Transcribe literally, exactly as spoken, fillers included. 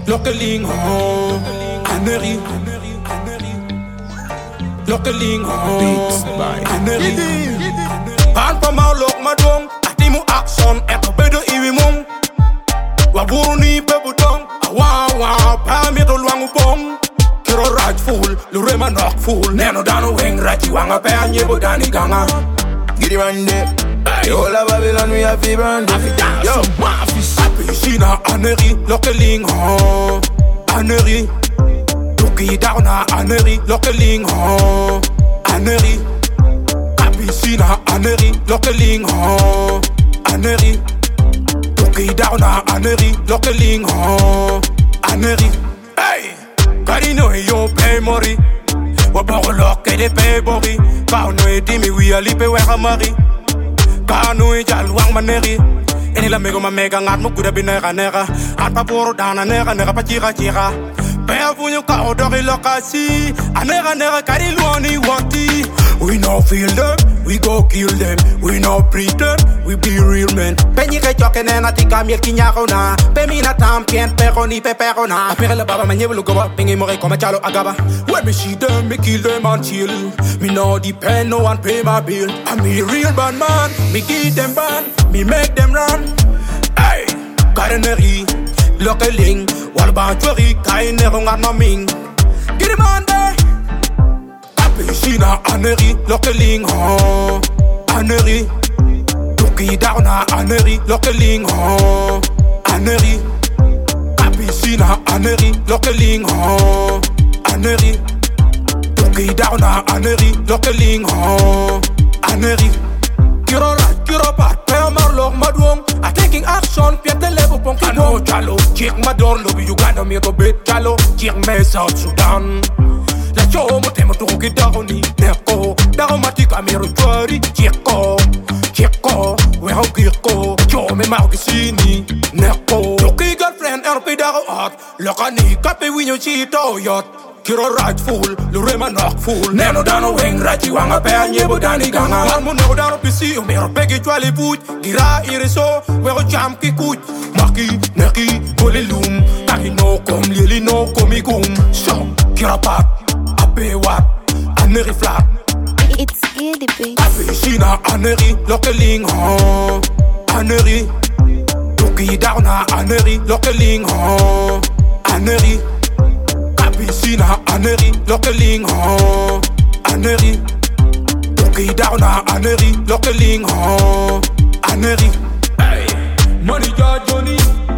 Lokkeling ho, Annerie. Lokkeling ho, Beats by Annerie. Pan pa mau lok madong, atimu akson eto bedo iwi mong. Waburu ni bebudong, awa wa pa mi to luangu bong. Kiro raj fool, lurema nok fool. Neno dano wing raji wanga pe anye bodani ganga. Get it run there. Yo, la Babylon, we have fever and Yo, happy Sina, Annerie, Lokkeling ho, Annerie. Luki down na Annerie, Lokkeling ho, Annerie. Happy Sina, Annerie, Lokkeling ho, Annerie. Luki down na Annerie, Lokkeling ho, Annerie. Hey, Karino yo pay mori. Waboro lokke de pay bori. Kauno e dimi we a lipe we hamari. Kanu e jal wang maneri. Eni la mego ma mega ngat mo kuda binera nera. At pa poro dana nera nera pa chira chira. Pea punyo ka odori lokasi. Anera nera kari luoni wati. We no feel them, we go kill them. We no pretend, we be real men. Penyi ke choke nena tika miel kinyako na. Pemi na tampien pero ni pepero na. Apere la baba manye vulu goba. Pengi more koma chalo agaba. When me see them, me kill them and chill. Me no depend, no one pay my bill. I'm a real bad man. Me give them ban, me make them run. Hey, Annerie, Lokkeling, walba chori kaine ronga no ming. Get him on there. Happy Sina, Annerie, Lokkeling ho, Annerie. Luki down na Annerie, Lokkeling ho, Annerie. Happy Sina, Annerie, Lokkeling ho, Annerie. Luki down na Annerie, Lokkeling ho, Annerie. Kiro right, kiro pat, peo marlok madwong. A taking action, piete level pong kino chalo. Chik mador lobi Uganda mi to bit chalo. Chik me South Sudan. La cho mo temo to ki daroni neko. Daro matika mi rotwari. Chiko, chiko, we ho kiko. Cho me mau kisini neko. Loki girlfriend R P daro art. Lokani kape winyo chito yot. Kiro right fool, lurema knock fool. Neno dano wing rachi wanga pe anye bodani ganga. Walmo no dano pisi, umero pegi chwali puch. Gira iriso, wero jam ki kuch. Maki, neki, goli loom. Taki no kom, lili no komi gum. So, kira pat, ape wat, Annerie flat. It's Giddy Beats. Happy Sina, Annerie, Lokkeling ho, Annerie. Luki down na Annerie, Lokkeling ho, Annerie. Sina, Annerie, Lokkeling ho, Annerie. Luki down na Annerie, Lokkeling ho, Annerie. Hey, money jar Johnny.